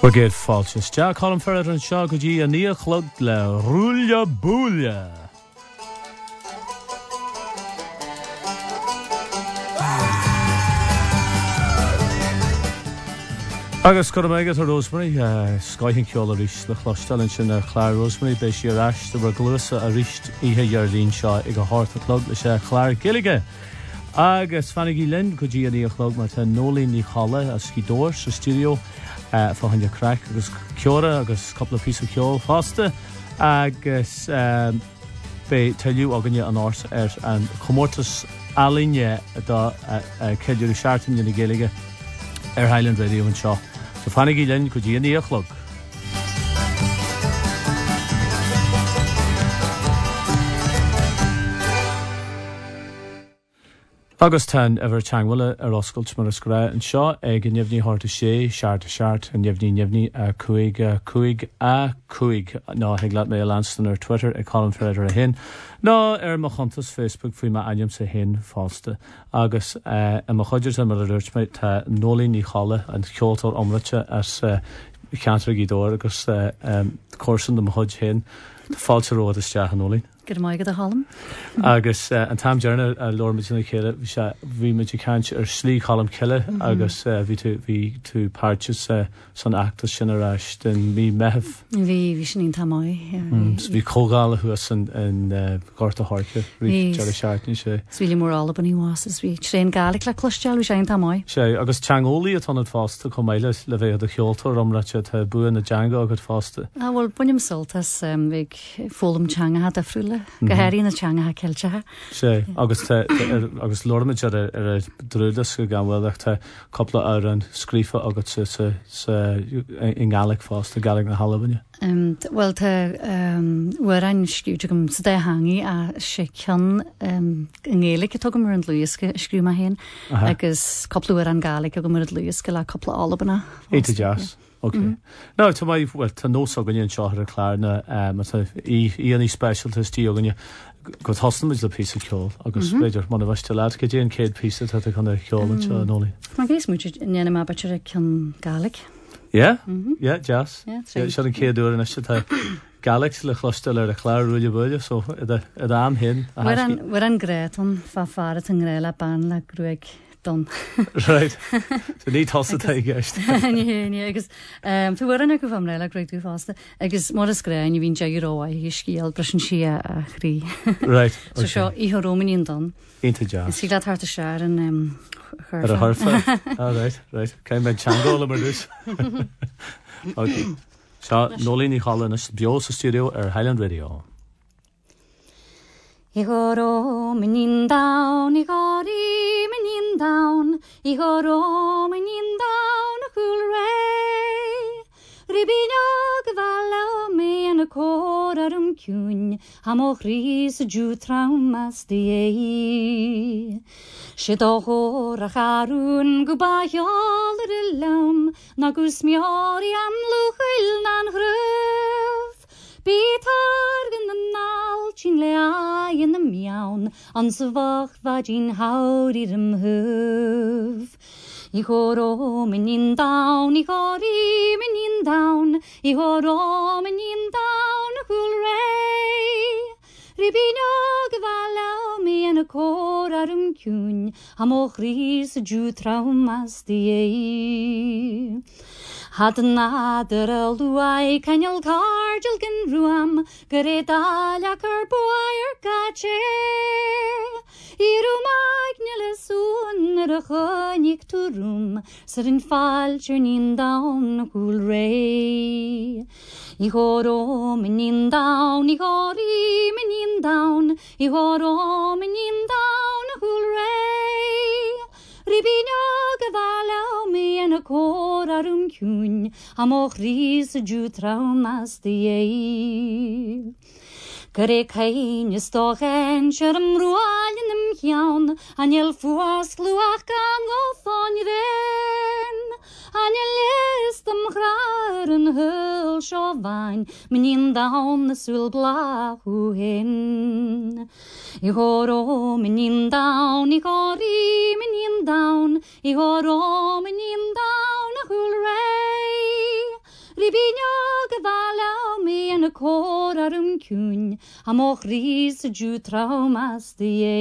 We're good, Falchus. Jack Colin Ferret and Shagaji and Nia Clug le Rúlia Búlia. Agus Cormagus or Rosemary, Skyhin Kyola Rish, the Clostalin Chin, Claire Rosemary, Beshir Ash, the Reglusa, a Risht, Iha Yardine Shaw, Iga Horta Clug, the Claire Gilligan. Agus Fanigi Lynn, Kuji and Nia Clug, Martin Noli, Nicola, a Skidor, so studio. For your crack, agus Kiora, agus couple of pieces of Kiol Fosta, agus be tell you Oganya and Ors and Comortus Alinya da Kelly Sharton in the Gaeliga Highland Radio and Shaw. So Fanny Gillen could you in the Echlog. Agus tan ever changwala Oscailt mar scra and Shaw ag Nivni Horta Shea, Shart and Nivni Cuig no heglat me Lanston or Twitter a Colin Ferrer hin. No Machontas Facebook fui ma anyam se hin falsta. Agus Machodgers and Mother Urchmate Noli Nicola and Kyoto Omracha as Cantor Gidor agus Corson the Mahudge hin the falsa road is Jahanoli. Good morning, the Holland. Agus and Tam Journal, Lord Mitchell Killer, we Mitchell Canch or Slee Column Killer, Agus we to purchase some actors Shinarash, then me Mehev. We Vishin Tamoy. We Kogal who was in Gorta Harker, we Jerry Sharton, she. Swilly more all upon he was as we train Gaelic like Clushjal, we shine Tamoy. She, Agus Changoli at on it fast to come Miles, Leve the Kyoto, Romrachet, Boo and the Django got faster. Ah, well, Bunyam Saltas, big Fulham Changa had a frulle. Gahari in the Changa ha Kelcha. She, August Lormage at a Drudas who gone well at a couple of hours and Screefa August in Gaelic fast, the Gaelic na Halabanya. Well, where I'm skewed today hangy a shaken in Gaelic, it took him around Lewis, screw my hen. Agus couple of Gaelic, I go around Lewis, a couple of Alabana. Eight jazz. Okay. No, to my to no so going in shot at Clarna, any specialties to you got hostel is the piece of coal. August later one of us to lad get in Kate pieces that kind of coal and only. My guess much in Yanama Butcher can Gaelic. Yeah? Yeah, jazz. Yeah, shouldn't care doing I should have Gaelic le clustel or a Clara really bully so the am hin. We're on great on far at Angrela ban like Greg. Done. Right. So need toss it guys. Yeah, because to where I go from like great too fast. I guess more screen you been jagger away he skill brushing she agree. Right. So show I heard Romanian done. Into jazz. See that hard to share and her. All right. Came by Chango over this. Okay. So Nolini Holland is Biosa Studio or Highland Radio. Igoro menin down, igori menin down, igoro menin down, a cool ray. Ribino gvala me and a corarum cun, hamochris ju traumas de. Shidoho racharun gubayol rilam, nagus miori am luchil nan hruf. Betar in the nal, chin lea in the meown, on savach vagin howdidum hoof. Ihoro menin down, ihori menin down, ihoro menin down, hooray. Ribino gavala me and a corarum cun, hamochris ju traumas de. Had nader a luai canal cargilgan ruam, gareta lacker boyer gache. Iru magneles un rechonik to room, serin falchernin down cool ray. Ihoro menin down, ihori menin down, ihoro menin down cool ray. Ribino gavala me and a corarum cun, hamochris ju traumas de. Gare kain is doch en scherm rual in dem jaun, anjel fuas luach gang of on ren. Anjel is dem graren hul schawein, menin down the sul blahu hen. Ihoro menin down, ihori menin down, ihoro menin down, hooray. Blibinja gevala me en korarum kun, amoch ris ju traumas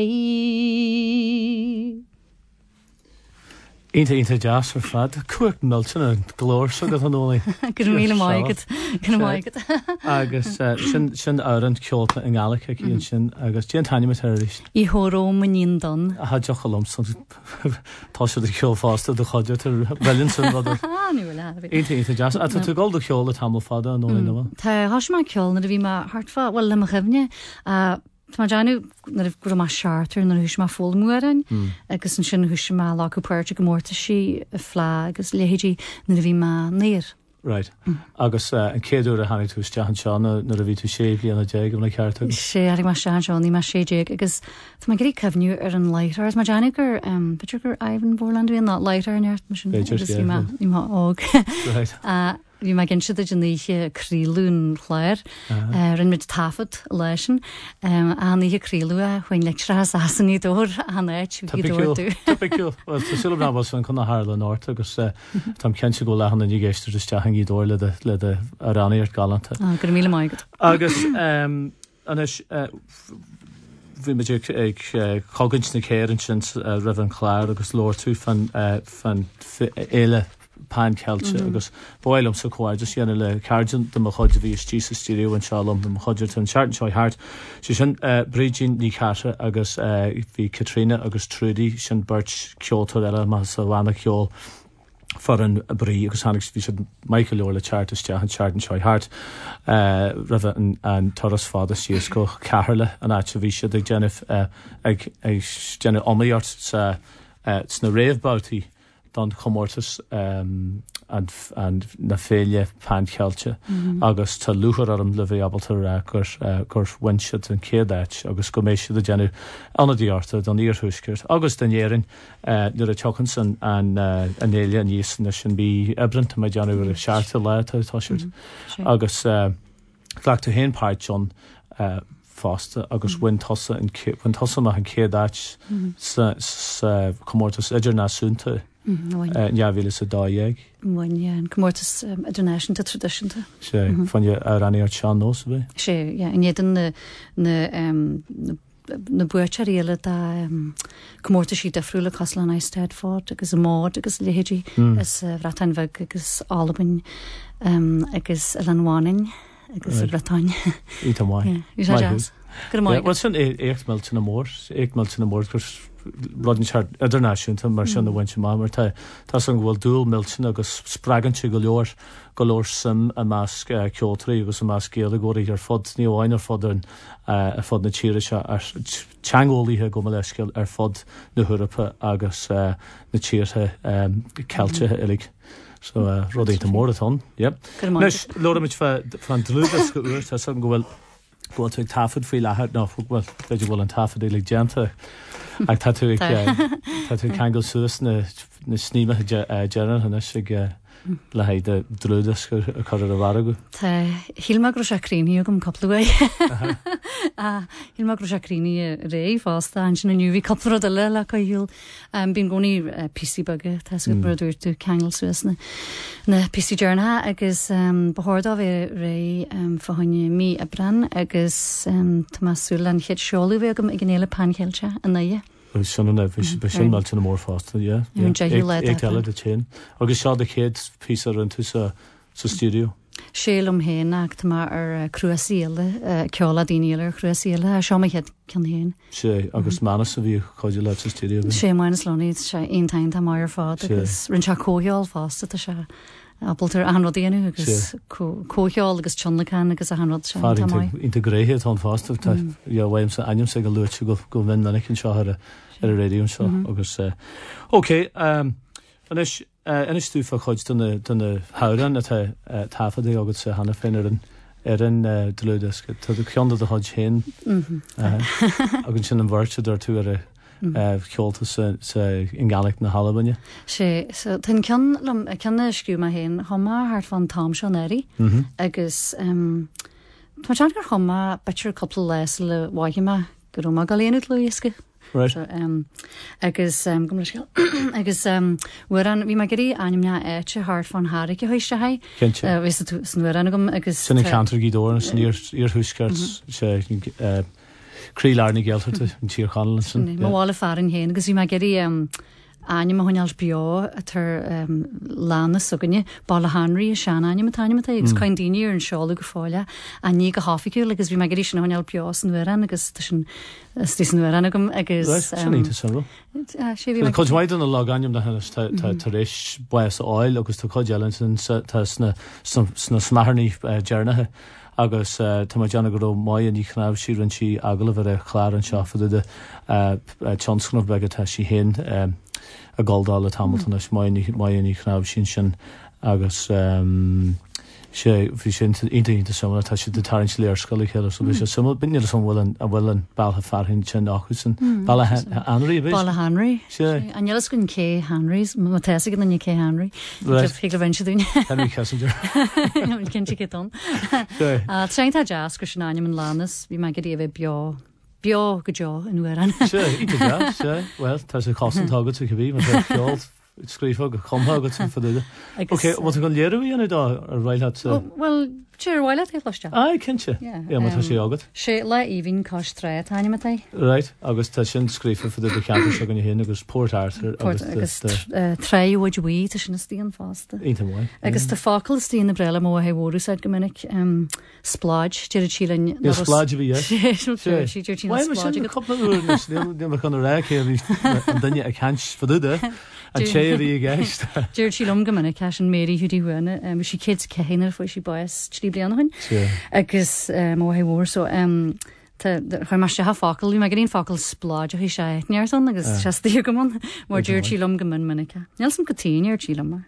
de Inte jazz for fad. Cuaig milton and glór so go an only. Gur míle maigad. Agus sin áran ceolta in Gaelic cían sin agus déan taine me éis. I hóró manín don. A had joch alum son tá sé de ceol fásta do choide tar bhelinn san bhadar. Ní le. Inte jazz. A tú gold do ceola tamil fada an only no. Tá has má ceol na bhí má hartfa well le chefne Tá Janu na gur má charter na hús má fólmúin agus an sin hús má lá puirte go mórta si a flá agus léhédí na bhí má néir. Right. Agus an céadú a hanig tú steachan seánna na a bhí tú sé blianana déag am le ceartú. sé arig má seán seán ní má sé déag agus tá má gurí cefniú ar an leitar as má Janu gur bitir gur Ivan Borland bhíon ná leitar an airt sin ní má óg. Bhí me gin siad a níe crílún chléir rin mid tafad leisin a níhe crílú a chuin le asan í dór an éit tú. Typical. Well, tá sil ná an chun na Harla North agus tam cen se go lechan na nígéistir is teaching í dóir le a raníart galanta. Gur míle maigad. Agus anis bhí me ag cogint na céan sin rah an chláir agus lór tú fan éile pan cealte agus bhilm sa chuáid just dhéanana le cardin do chuide bhí tísa stíú an seálum do chuidir an seart seo hart si sin brídín ní carta agus bhí Katrina agus Trudy sin burt ceoltar eile má sa bhana ceol for an brí agus hanig bhí sin Michael leor le chartisteach an seart seo hart rah an toras fáda síos go ceharla an áit bhí siad ag déanamh ag déanamh omíart sa sna réamhbátaí don chomórtas and na féile pan cealte agus tá luchar arm le bheith abaltar gur winsead an céadáit agus go mééis siad a déanú anadíarta don íorthúscirt agus den éirin nuair a tecann an éile an níos na sin bí ebranta mai deanú ar a seaarta le táisiúrt agus ghlaachta héon páid John fásta agus win tosa nach an céadáit sa chomórtas idirnáisiúnta neamhíle sa dáhéag. Mhain an comórtas idirnáisiúnta tradiisiúnta. sé fanne a raníart seán nós bheith? sé inéan na buirte réile comórta sí defriúla Caslan Eistead fád agus a mád agus léhédí is Ratanveg agus Alban agus Lanháin agus a Bratáin. Í tá máid. Well sin échtmeltin na mór gur Rodin idirnáisiúnta mar sin na bhaintse má mar tá san bhfuil dúil miltin agus spragantse go leor sim a más ceoltarí agus a más céala goirí ar fod ní bhhain ar fod a fod na tíire se ar teangólíthe go leisceil ar fod na Húrapa agus na tíirthe ceiltethe ilig. So rodéint mór atá. Nes loramid fan dlúdas go úr tá san go bhfuil ag tafod fao lethart ná fuhfuil beidir bhfuil an tafod élig déanta ag tá tú cheangail suas na sníime dearan hana sig le haid de drúdas chu a bhharagu. Tá hílma gro seacríní gom coplaí hílma gro seacríní ré fásta an sin na nniuhí coppla a le hiúil bín gcóí pisíbage tá go breúir tú cheangail suas na pisí dearnathe agus bethirda bheith ré fáhaine mí a brenn agus Tomásúil an chéad seolú bheith gom ag gnéile panchéilte a naige. Sinna sin mal sin mór fásta, ag eile de chéin. Agus seá a chéad pí an tú sa stúdio. Sélum héin ach tá ar cruasíile ceála daíile ar cruasíile a seomaichead cean héin. sé agus manas a bhí chuide le sa stúdio. sé mainas loníd sé aontain tá mar fád agus rinn se cóheáil fásta tá se Appletar anrodíanú agus cócheáil agus tionlaán agus a hanrod se integréhéad an fásta bhhaim sa aim sa go luúte go bhin na cinn seo ar a réún seo agus Oké, inis túfa chuid duna háran atá tafadaí agus sa hana féin ar an dlúdas tá ceanda a chuid chéin agus sin an bhirte ar tú ar ceolta in Gaelic na Halabanne. sé ten ceanna sciúma héin chomá hart fan tám seo éirí agus tá gur chomá betir coppla leis le bhaime go má galéanú luisce Right. So, agus agus bhuiran bhí me gurí animne éite hart fan Harric hoiste hai. Kense. Vis san bhuiran agam agus Sinna cantar gídóir san ír thuisgart sé crílárna gealtarta an tír chalan san. Mála farin héin, agus bhí me gurí aine a hoineal bio a tar lána suganne Bala Henry a sean aine taine agus coin daine ar an seála go fáile a ní go háfiiciú, agus bhí me gurí sin hoineal bio san bhuiran agus tí san bhuiran agam agus Coidmhaid an a láganim na henas tar éis buas áil agus tá coidealan sna smaharnaí dearnathe agus tá mai deanna go mai ní chnáb siúrann si aglah ar a chláir an seafada de tionscnamh beige tá si hen a gáildála Hamilton as mai ní chnáb sin agus sé bhí sin inta samna tá si de tarint léir scola chéile so bhí sé sumil bin san bhfuil an bailtha farthain sin áchusan Bala Henry bhí Bala Henry anjelas gon cé Henrys má teasa gan na cé Henry fé ven dún Henry Kissinger cin si on treint a jazz go sin aim an lánas bhí me go dhéh bio go jo in bhuiran well tá sé cosantágad tú go bhí mar fiáil scrífa go chumthgad san faduide. Ok, wat gan léirhí anna dá ar bhhaile well tíirhile éiste cinse tá sé agad sé le íhín cos tre taine tá Right agus tá sin scrífa fadu de ceanta se gan héana agus Port Arthur agus tréhid bhí tá sinna stíon fásta Intamhaid agus tá fácail tíí na brela mó hehúrúsáid go minic spláid tíir tílan spláid bhí tíir chu ré an duine a cans faduide an sé bhí gist. Dúir sí lom go minic ce an méí thuúdíhna si kid cehéinar foioi si báis trí blianahain agus má hehór so chu mar se ha facail, me gíon facail spláid a hí sé nearson agus seí gomán mar dúir sí lom go min minica. Neal sam go tíar tí mar.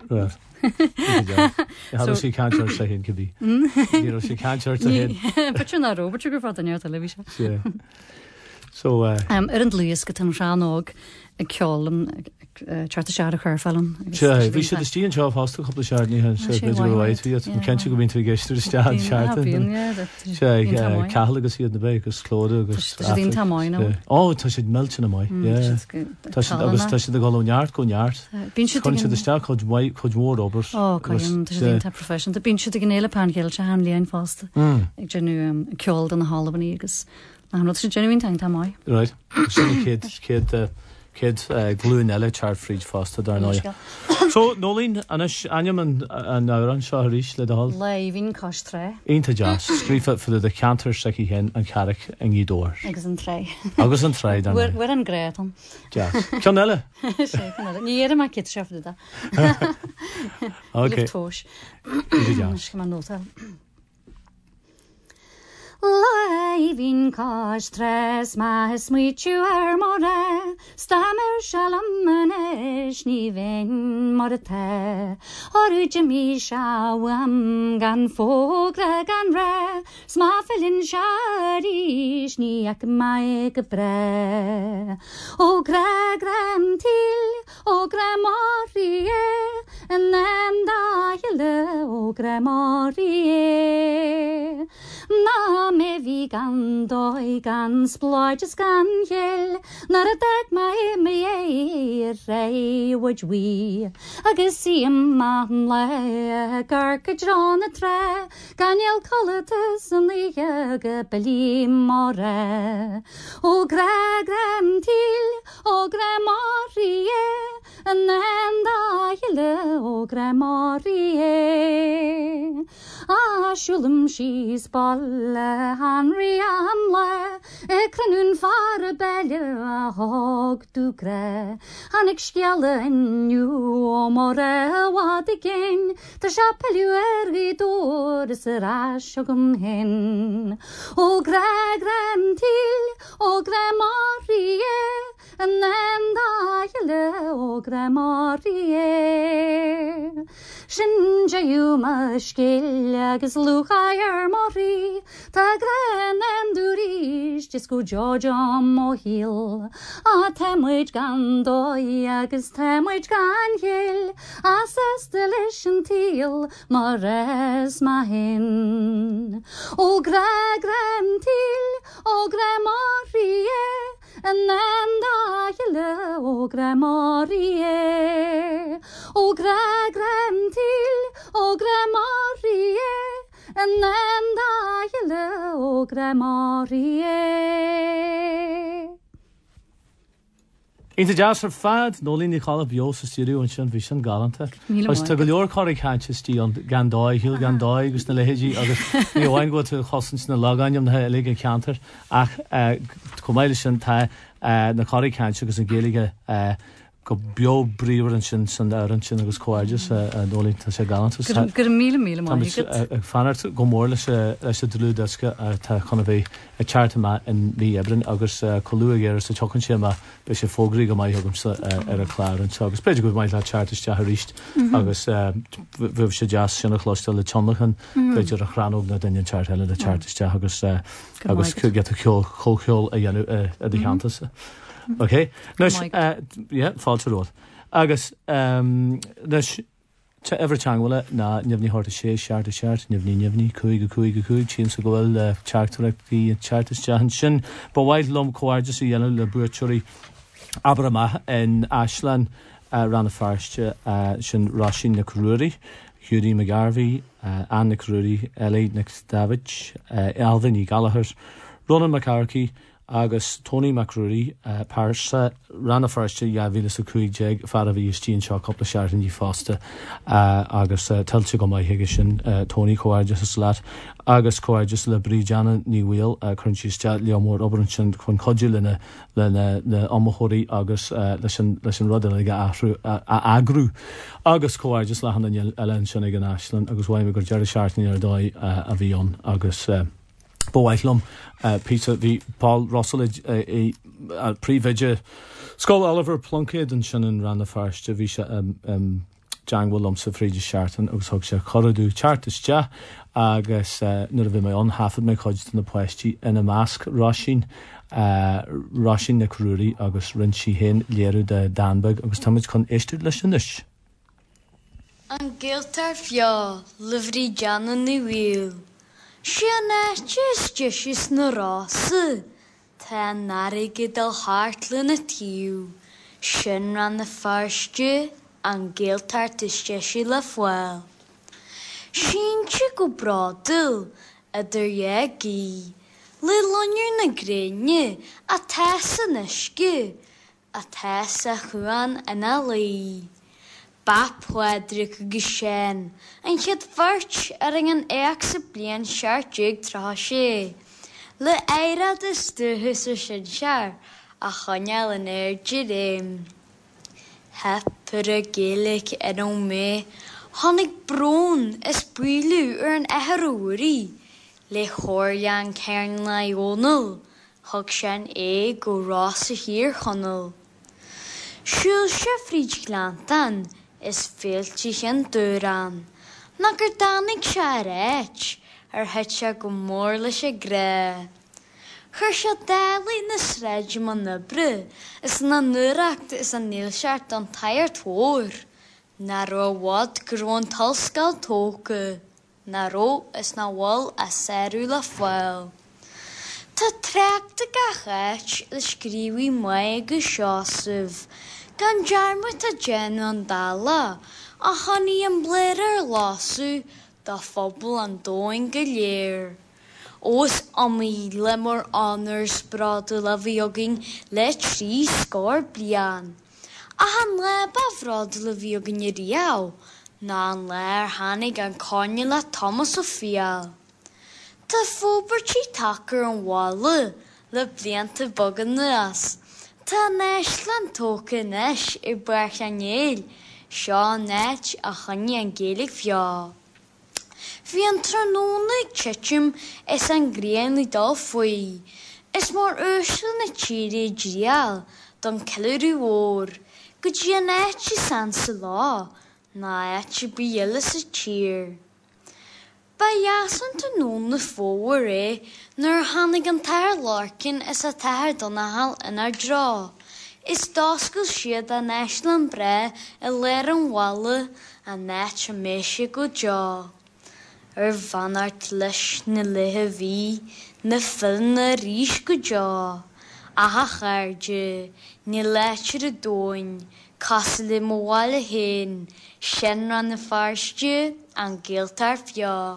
sí cantar sé hén go bhí. sí cantar Pe ná Robert gur fá an neir televíse. So ar an luas go tan ránóg a ceálam trata se a chuirfallm. Bhí sé de stíon seo fásta chopla seaartní bhid cen go bín tú geistú stead seaarta cealagus iad na bé agus chlóda agus dín tamáin tá sé mellte na mai agus tá si de gáneart go neart chun si de ste chud mór obair tá profession a bín si gin éile pangéil se an líon fásta ag genú ceáil an na hálabaní agus ná sé genuín tein tá mai. Right Kid glúin eile Charfrid fásta dar ná. So nólín aim an áran seo ríis le hall? Le hín cos tre. Ínta jazz, scrífa fu de cantar seí hen an carric an gídóir. Agus an tre. Agus an tre dan. Bhuiir an gréit an. Jazz. Cean eile? Ní mai kit sefda da. Ok. Tóis. Ínta jazz. Má nóta. Laivin cos tres mas muitiu more stamer shalamnes ni ven morte oru jimi shawam gan fogra gan re smafilin sharish ni ak mai bre o gram til o gramorie and then da o gramorie na me vi gan doi gan splodges gan hill nar a dag mai me rei would we agus see man le garca dron a tre ganel colatus and the beli more o gram til o gramorie and then da o gramorie Shulum she's balle Henry Amle Ekranun far belle hog du gre Hanik skjelle en nu more wat again The chapelu ergidor serashogum hen O gram til O gramarie and then da o gramarie Shinja you mashkil agus luchair mori ta gran and durish just go Georgia mohil a temwich gan doi agus temwich gan hill a sestelishn til mores mahin o gram til o gramarie nenda yile o Marie, o grem til, o Marie, nenda yile o Marie. Inte jazz fad no líní chala bios sa studio an sin bhí sin galanta. Os tu go leor choirigh chaintistí an gandáid, hiúil gandáid agus na lehéidí agus ní bhhain go tú chosint na lagáinm na lige ceantar ach comáile sin tá na choirigh chainte agus an géige go bio bríomhar an sin san an sin agus cóideas nólín tá sé galanta. Gur míle mai. Fanart go mór leis a dlúdasca tá chuna bheith a charta in bhí ebrin agus choúagéir sa tecann sé be sé fógraí go maithegum ar a chláir an agus beidir go maith le chartas te ríist agus bhih sé jazz sinna chlóstal le tionlachan beidir a chranóg na daine chart heile le chartas te agus get a chocheol a dhéanú a d cheantasa. Okay, fáilte ród. Agus leis te ever teanghfuile na neamhní háirta sé seart a seart, neamhní chuig tíon sa gohfuil le teachtarachtaí chartas tean sin, ba bhaid lom cóirdeas a dhéanú le buirtúirí Abrama in Ashland ran a farste sin Rásin na Cruúirí, Hughdí McGarvey, Anne na Cruúirí, Ellie David, Alvin í Gallagher, Ronan McCarthy, agus Tony McCrory Parsa ran a farste bhíle sa cuaig far a bhí istíonn seo coppla seaartan dí fásta agus tiltte go maithaige sin Tony cóirdeas is leat agus cóirdeas le brídeanna ní bhfuil chuintiste leomór obair sin chun codú le amthóirí agus leis an rud aige agrú agus cóirdeas le hanna eile sin ag an Ashland agus bhaim gur deir seaartnaí ar dóid a bhíon agus Bóhaitlumm Peter bhí Paul Russell príomhide Scóil Oliver Plunkett an sin an ran na farste bhí se deanghfuilm sa fríide seaartan agus thug sé choradú chartaiste agus nuair a bhí mé anhafad mé chuid na poisttí ina másc Rásin na Cruúirí agus rinsí hen léirú de Danbeg agus táid chun éistú leis sinis. An ggéaltar fiá livrí Jana ní bhíl. Sianachis na rása, tá narig dal hartla na tíú, sin ran na farste an ggéaltartiste sí le fáil. Sínte go brádal idir dhéagaí, le lonir na gréine a tesa nisce, a tesa chuan ina lí. Bap huadric gysien, ein chyd farch an each sa blian siar jig tra sé. Le eirad ystyrhys o sy'n siar, a chonial yn jirim. Hepper a gelig o me, honig brôn is bwylw an eherwri. Le chorian cairn na ionol, hog sian go ras a hir chonol. Siwl siafrid glantan, is féilte an dúran. Na gur dánig se réit, het se go mór leis a gré. Chur se dálaí na sreid man nubre, is na nuachta is an nílseart an tair tóir. Na ró wad grón talscal tóca, na ró is na wal a serú le fáil. Tá treachta gachéit le scríbhí mai go seosibh, gan jarmut a jen an dala, a honey an blair lású, da phobal an dóin go léir. Os amí lemor honors bradu le bhíogin le trí scór blian. A han leba vradu le bhíogin i riaw, na an léir hanig an conne le Thomas o fial. Ta fóbertí takar an wala, le blianta bogan nuas. Ta neislan tóca neis I buach an éil, seo net a chani an gélig fiá. Bhí an trónónig tchitrim is an grian I dal fuí. Is mór úsla na tíri drial, don ceilirú ór, go dí an éiti san sa lá, na éiti bíile sa tír. Ba jasan to noon na fówer nur hannig an tair larkin is a tair donahal in our draw. Is daskel siad a Ashland bre a leir an walle a net a meisje go jaw. Vanart leis na lehe vi na fil na ríis go jaw. aha chairde, ní leitire dóin, casala mhála hain, sin ran na farste an giltar fio.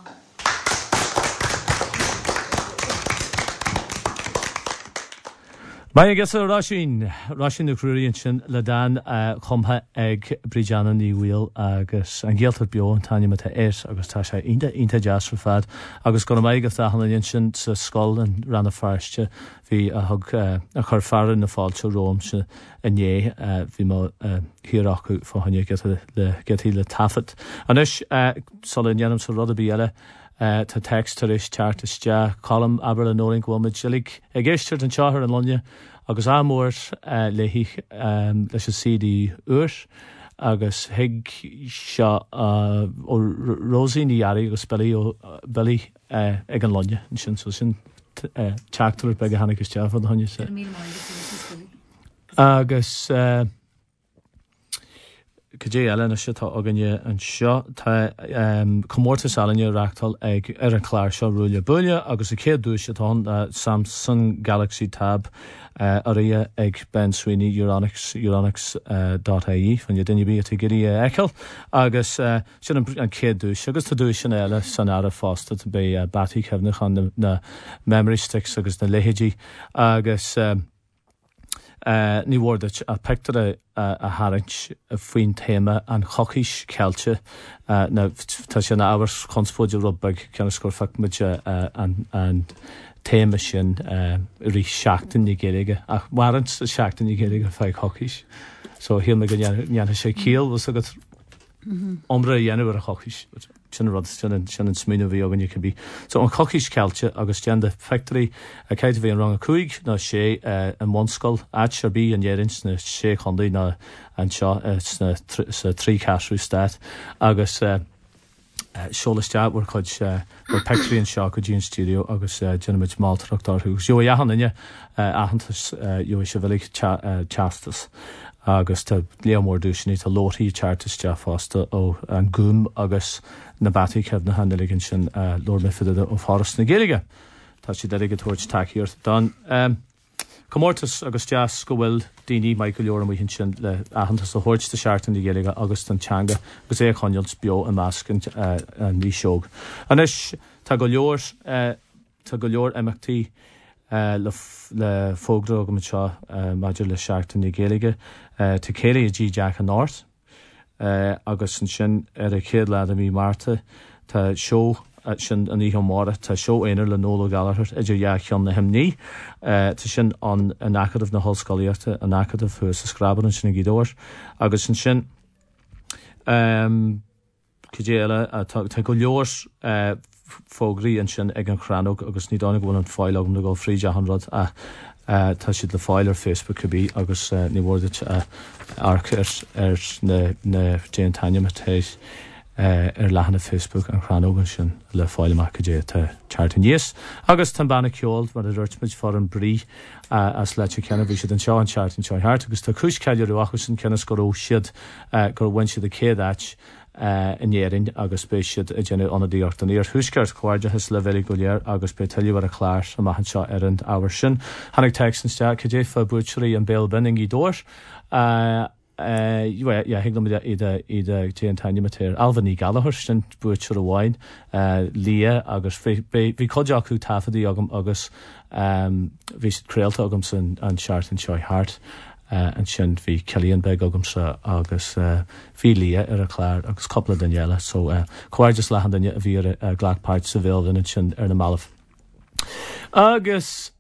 Mai agus Ráisín na cruúíonn sin le dan chumtha ag Brídeanna ní bhfuil agus an ggéaltar beo an taine mata agus tá sé ionta jazz fad agus go maigh go thahanna sin sa scoil an ranna farste hí a chur fearan na fáilte Róm se inné bhí má hiaráchu fáhanne getí le tafat. Anis sola dhéanam sa rud a bí eile tá text tar éis teartiste colm aber le nóling bhfuil me jilig ag éisteart an teáthar an lonne agus amór leis a CD uair agus hiig seo ó Rosaí ní Ari agus Billy ag an lonne sin so sin teachtar be a hanig is teaf an honne sé. Agus Cé eile na sitá aganne an seo tá commórtas ealainne reachtal ag ar an chláir seo rúile buile agus a céad dúis atá Samsung Galaxy Tab a ria ag Ben Sweeney Euronics.ie fan duine bí a gurí eiceil agus sin an céad dúis agus tá dúis sin eile san ara fásta be batí cefnach an na memory sticks agus na lehéidí agus ní bhórdat a pectar a haint faoin téma an chochis ceilte tá sin áhar conspóide rubbeg ceanna scór facmuide an téma sin rí seachtain ní géige ach warint seachtain ní géige feig chochis so hí me go neanna sé cíal was agad omra dhéanamh a chochis sin rud sin an smíú bhí agan can bí. So an chochis ceilte agus tean de factory a caiite bhí an rang a cuaig ná sé an mscoil bí an dhéirins na sé chundaí ná an seo sa trí casrú stát agus seolaisteach bhar chuid bhar factory an seo go dtíon studio agus genimiid máiltarachtarthú. Jo dheachan inne ahantas jo sé bhfuil teastas. agus tá léamór dúisinaí tá lóthaí teartiste fásta ó an gúm agus na batí cebh na handaligin sin Lord Mifidide ó Fáras na Gaeilge. Tá si deige tuairt takeíart don. Commórtas agus jazz go bhfuil daoine Michael Leoram hinn sin le ahantas a thuirte seaartan na Gaeilge agus an teanga agus é chonnealt bio a máscin an ní seog. Anis tá go leor imachtaí le fógra go seo maidir le seaachtain na Gaeilge tá céile a G Jack an North agus an sin ar a chéad lead a mí Marta tá seo sin an íhe mára tá seo éonar le nóla galachar idir dheachchean na himní tá sin an acadamh na hallscoilíochta an acadamh fu sa scraban sin na gídóir agus an sin cé eile tá go leor fógraí an sin ag an chranóg agus ní dánig bhfuil an fáil agam na gáil fríide hanrad a tá siad le fáil ar Facebook cubí agus ní bhórdat arc ar na déan taine matéis ar lehanana Facebook an chranógan sin le fáil amach dé tá teart an níos. Agus tan banna ceol mar a dúirtmuid far an brí as le cena bhí siad an seo an teart an teart agus tá chúis ceidir ruachas sin cenas go ró siad gur bhain siad a céad inéirinn agus spéisiad a déanú anadíocht an íar thuúsceart chuirde his le bhélig go léir agus be tailíhar a chláir a maihan seo ar an ábhar sin. Hannig textan ste chu dé fa búteí an béal benning í dóir hiaglam iad té an taine matéir Alvaní Gallagher sin búteir a bháin lia agus bhí codeachú tafadaí agam agus bhí créalta agam san an seart an seo hart. An sin bhí Cillian Beg agamsa agus bhí lia ar a chláir agus coppla Daniela so chuir just lehan daine a bhí ar ghlachpáid sa bhéal in sin ar na malah. Agus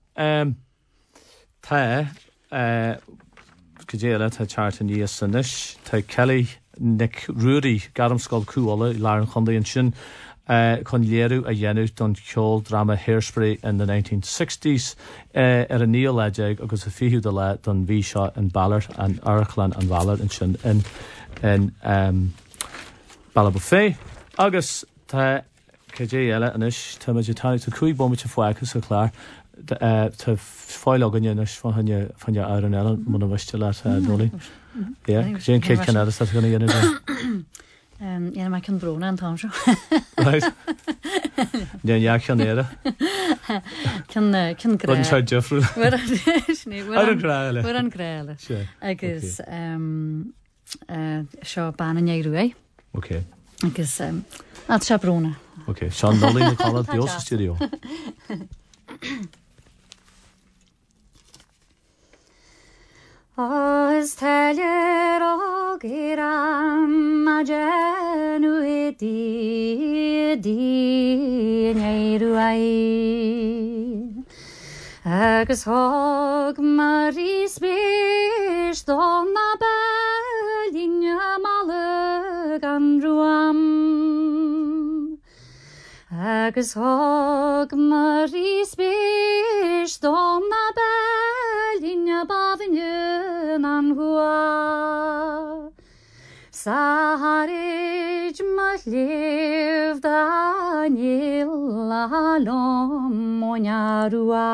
tá go déile tá teart an níos sanis tá Kelly Nick Rudy garamscoil cúála i lear an chundaí an sin chun léirú a dhéanú don ceol drama Hairspray in the 1960s ar a níl leideag agus a fiú de le don bhí seo an Ballard an Archlan an Ballard in sin in Ballabufé agus tá cé eile anis tá meidir tánig tá chuig bommite foiachas a chláir tá fáil agannis fanne ar an eile muna bhaiste le nólí. sé cé Canada gona dhéanú. Iana mai cin brona an tám seo. Déan Jaachan éire? Cyn Run seid Jeffrey. Ar an gráile. Ar an gréile. Sure. Agus seo ban an éirú é. Okay. Agus se brúna. Okay. Sean Dolly na Call Dios Studio. Os teller o giram a genu di neiru ai agus hog maris bish donna belinja maleg an ruam agus hog maris bish donna belinja bavinja an hua Saharij mahliv Daniel alom monarua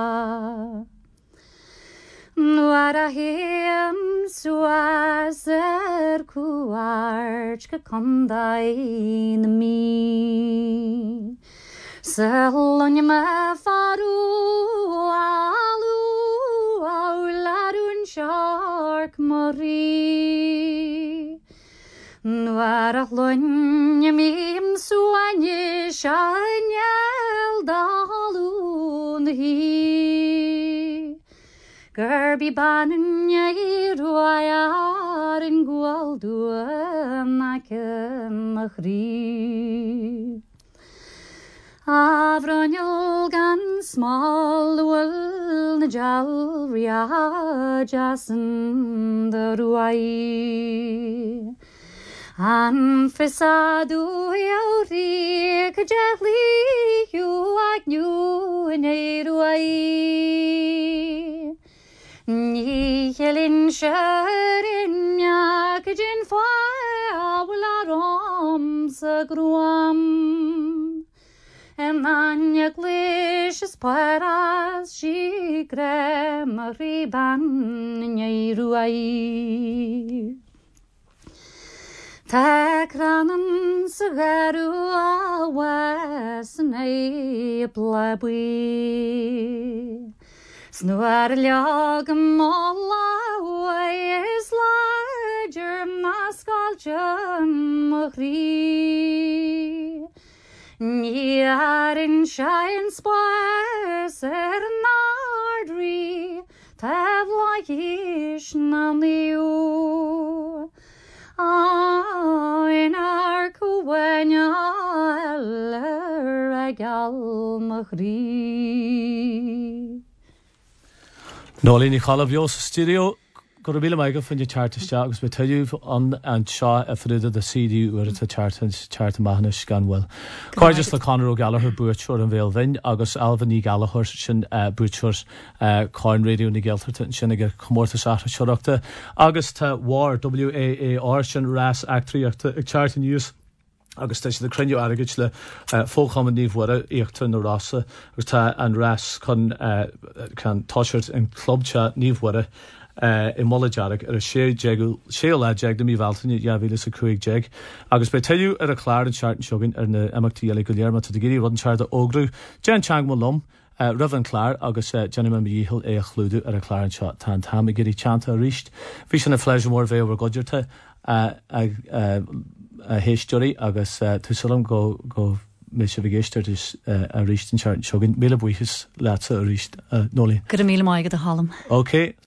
Nuarahim suazer kuarch kakondain mi Selon me faru alu aularun shark mori Nuarach lonya mim suanye shanyel dalun hi Gerbi bannya iruayar in gualdua maken machri Avronil gan small wul na jalria jasen the ruai An fesadu yauri kajali you agnu neruai Ni helin sharin yakjin fa walarom sagruam Emanya glishis paras shikre mariban neruai Takranam sagaru awas nei blabwi Snuar liagam alla is larger maskal jam machri Niarin shine spars nardri tavlaish namiu in our kuwanya regal machri Nolí ní Call Dios Studio go bhíle maige fan de chartiste agus be tuú an seo a friúda de CD uair a charta maithne gan bhfuil. Cáir just le Conor O'Gallagher buirteúir an bhéal bhain agus Alvin ní Gallagher sin buirteúir cáin réú ní Geiltarta sin ag chomórta seachta seoachta agus tá WAR WAAR sin ras actríochta ag charta news. Agus tá sé de crunne agad le fóchaman níomhhara íochtta na rasa agus tá an ras chun táisiirt an clubte níomhhara I Mullajarach ar a sé le jeag na mí bhhailtaine deabhíle sa cuaig jeag. Agus be taú ar a chláir an seart an seogain ar na amachtaí eile go léarma tá géirí rud an seart a ógrú. Jean Chang mo lom rah an chláir agus Jenny me díhil é a chlúdú ar a chláir an seart tá tam I géirí teanta a ríist. Bhí sin na fleisir mór bhéh goidirta héisteoirí agus tusalam go mis se vigéisteart is a ríist an seart an seogain méle buchas láta a ríist nolí. Gur a míle maigad a hallam. Okay.